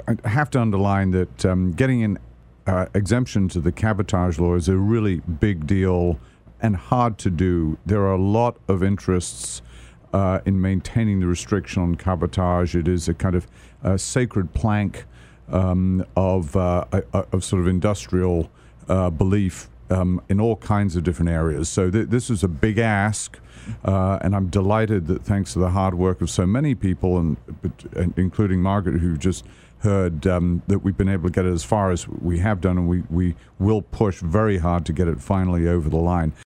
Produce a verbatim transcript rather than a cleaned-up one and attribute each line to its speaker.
Speaker 1: I have to underline that um, getting an uh, exemption to the cabotage law is a really big deal and hard to do. There are a lot of interests uh, in maintaining the restriction on cabotage. It is a kind of uh, sacred plank um, of uh, uh, of sort of industrial uh, belief um, in all kinds of different areas. So th- this is a big ask, uh, and I'm delighted that thanks to the hard work of so many people, and, and including Margaret, who just heard um, that we've been able to get it as far as we have done, and we, we will push very hard to get it finally over the line.